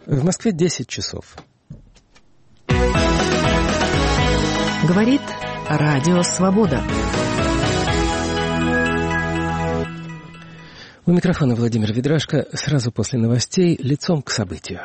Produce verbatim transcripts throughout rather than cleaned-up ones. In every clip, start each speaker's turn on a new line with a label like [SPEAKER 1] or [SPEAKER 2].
[SPEAKER 1] В Москве десять часов.
[SPEAKER 2] Говорит Радио Свобода.
[SPEAKER 1] У микрофона Владимир Ведрашко. Сразу после новостей лицом к событию.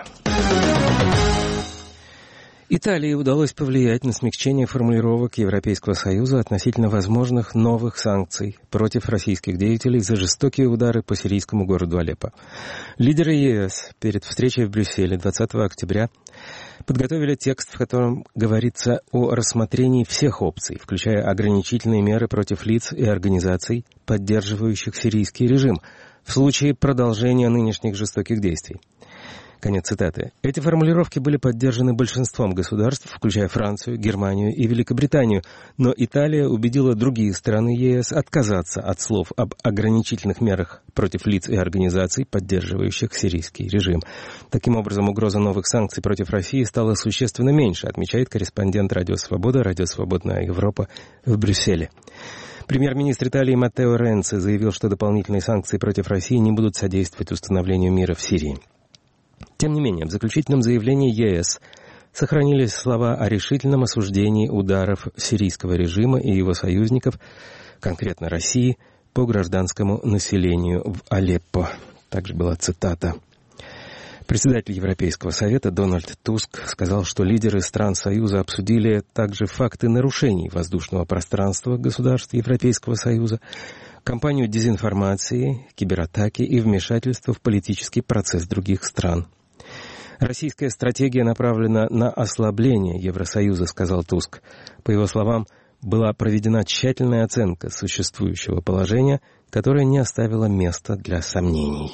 [SPEAKER 1] Италии удалось повлиять на смягчение формулировок Европейского Союза относительно возможных новых санкций против российских деятелей за жестокие удары по сирийскому городу Алеппо. Лидеры ЕС перед встречей в Брюсселе двадцатого октября подготовили текст, в котором говорится о рассмотрении всех опций, включая ограничительные меры против лиц и организаций, поддерживающих сирийский режим, в случае продолжения нынешних жестоких действий. Конец цитаты. Эти формулировки были поддержаны большинством государств, включая Францию, Германию и Великобританию, но Италия убедила другие страны ЕС отказаться от слов об ограничительных мерах против лиц и организаций, поддерживающих сирийский режим. Таким образом, угроза новых санкций против России стала существенно меньше, отмечает корреспондент Радио Свобода, Радио Свободная Европа в Брюсселе. Премьер-министр Италии Маттео Ренци заявил, что дополнительные санкции против России не будут содействовать установлению мира в Сирии. Тем не менее, в заключительном заявлении ЕС сохранились слова о решительном осуждении ударов сирийского режима и его союзников, конкретно России, по гражданскому населению в Алеппо. Также была цитата. Председатель Европейского совета Дональд Туск сказал, что лидеры стран Союза обсудили также факты нарушений воздушного пространства государств Европейского Союза, кампанию дезинформации, кибератаки и вмешательство в политический процесс других стран. Российская стратегия направлена на ослабление Евросоюза, сказал Туск. По его словам, была проведена тщательная оценка существующего положения, которая не оставила места для сомнений.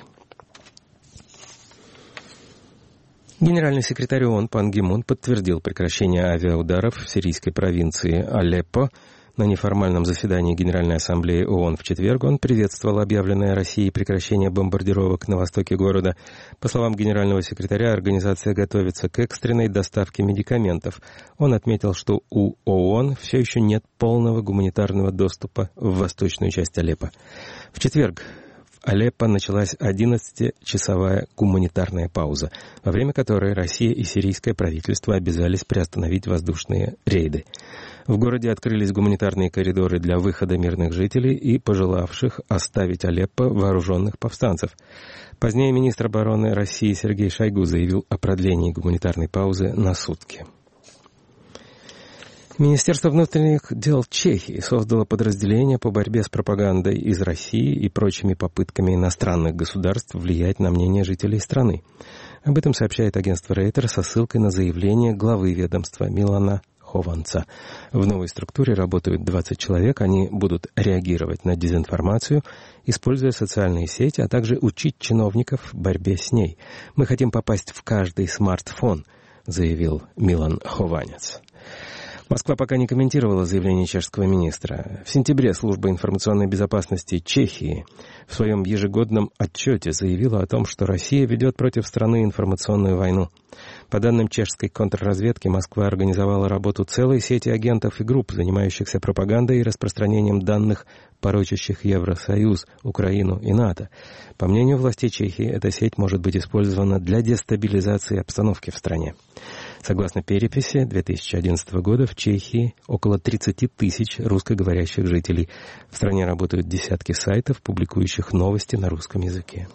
[SPEAKER 1] Генеральный секретарь ООН Пан Ги Мун подтвердил прекращение авиаударов в сирийской провинции Алеппо. На неформальном заседании Генеральной Ассамблеи ООН в четверг он приветствовал объявленное Россией прекращение бомбардировок на востоке города. По словам генерального секретаря, организация готовится к экстренной доставке медикаментов. Он отметил, что у ООН все еще нет полного гуманитарного доступа в восточную часть Алеппо. В четверг в Алеппо началась одиннадцатичасовая гуманитарная пауза, во время которой Россия и сирийское правительство обязались приостановить воздушные рейды. В городе открылись гуманитарные коридоры для выхода мирных жителей и пожелавших оставить Алеппо вооруженных повстанцев. Позднее министр обороны России Сергей Шойгу заявил о продлении гуманитарной паузы на сутки. Министерство внутренних дел Чехии создало подразделение по борьбе с пропагандой из России и прочими попытками иностранных государств влиять на мнение жителей страны. Об этом сообщает агентство Рейтер со ссылкой на заявление главы ведомства Милана Хованца. В новой структуре работают двадцать человек. Они будут реагировать на дезинформацию, используя социальные сети, а также учить чиновников борьбе с ней. «Мы хотим попасть в каждый смартфон», заявил Милан Хованец. Москва пока не комментировала заявление чешского министра. В сентябре служба информационной безопасности Чехии в своем ежегодном отчете заявила о том, что Россия ведет против страны информационную войну. По данным чешской контрразведки, Москва организовала работу целой сети агентов и групп, занимающихся пропагандой и распространением данных, порочащих Евросоюз, Украину и НАТО. По мнению властей Чехии, эта сеть может быть использована для дестабилизации обстановки в стране. Согласно переписи две тысячи одиннадцатого года в Чехии около тридцать тысяч русскоговорящих жителей. В стране работают десятки сайтов, публикующих новости на русском языке.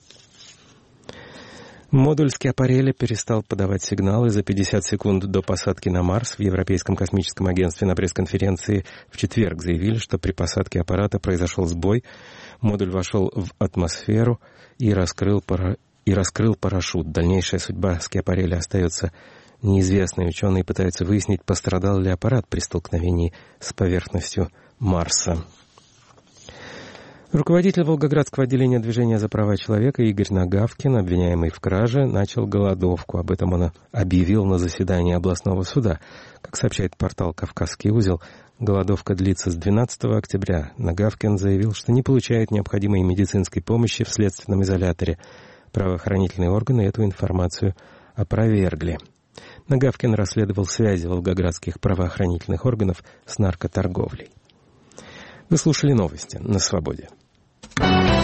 [SPEAKER 1] Модуль Скиапарелли перестал подавать сигналы за пятьдесят секунд до посадки на Марс. В Европейском космическом агентстве на пресс-конференции в четверг заявили, что при посадке аппарата произошел сбой. Модуль вошел в атмосферу и раскрыл, пара... и раскрыл парашют. Дальнейшая судьба Скиапарелли остается неизвестной. Ученые пытаются выяснить, пострадал ли аппарат при столкновении с поверхностью Марса. Руководитель Волгоградского отделения движения за права человека Игорь Нагавкин, обвиняемый в краже, начал голодовку. Об этом он объявил на заседании областного суда. Как сообщает портал «Кавказский узел», голодовка длится с двенадцатого октября. Нагавкин заявил, что не получает необходимой медицинской помощи в следственном изоляторе. Правоохранительные органы эту информацию опровергли. Нагавкин расследовал связи волгоградских правоохранительных органов с наркоторговлей. Вы слушали новости на «Свободе».